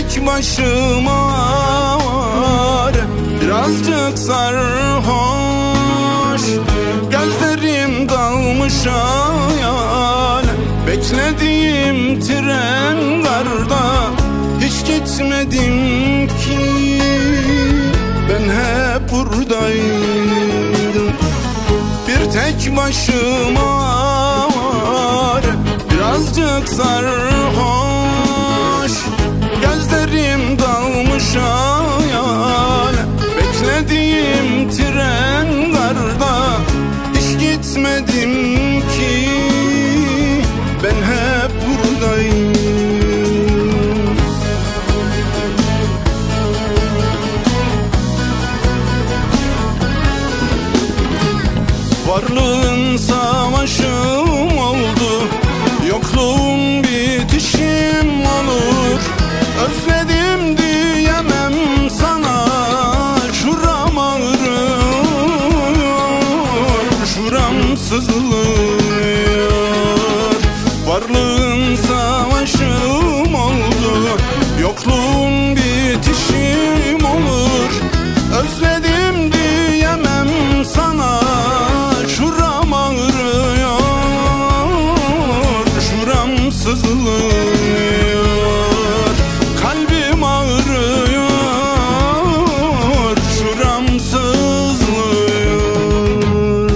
tek başıma var, birazcık sarhoş. Gözlerim dalmış hayal, beklediğim tren garda. Hiç gitmedim ki, ben hep buradaydım. Bir tek başıma var, birazcık sarhoş. Gözlerim dalmış hayal, beklediğim tren garda. Hiç gitmedim ki, ben hep buradayım. Varlığın savaşım oldu, yokluğun bitişim olur. Özledim diyemem sana, şuram ağrıyor, şuram sızlıyor. Varlığın savaşım oldu, yokluğun bitişim olur. Özledim diyemem sana, şuram ağrıyor, şuram sızlıyor. Kalbim ağrıyor, şuram sızlıyor.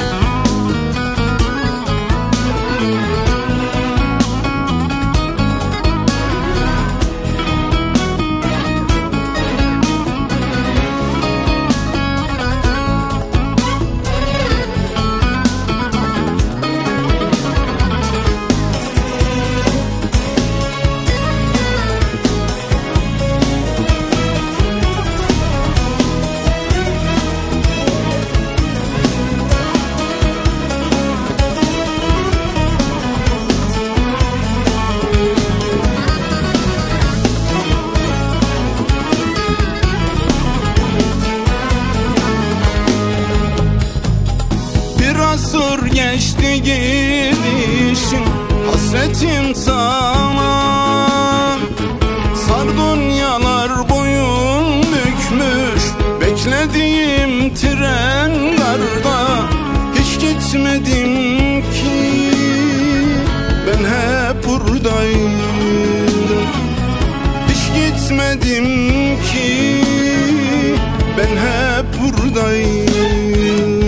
Asır geçti gidişin, hasretim sana. Sar dünyalar boyun bükmüş, beklediğim tren garda. Hiç gitmedim ki, ben hep buradaydım. Hiç gitmedim ki, ben hep buradayım.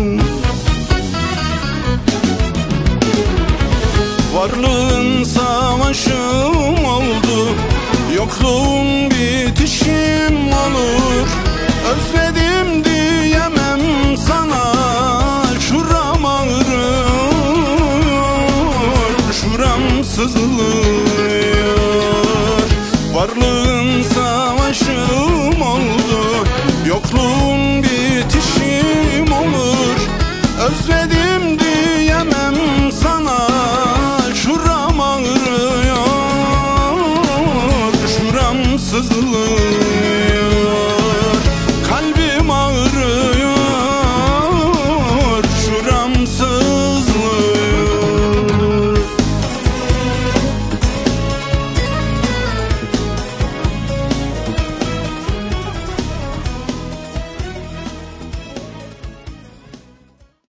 Varlığın savaşım oldu, yokluğun bitişim olur. Özledim diyemem sana, şuram ağrıyor, şuram sızlıyor. Varlığın savaşım oldu, yokluğun bitişim olur. Özledim diyemem sana, şuram ağrıyor, şuram sızlıyor.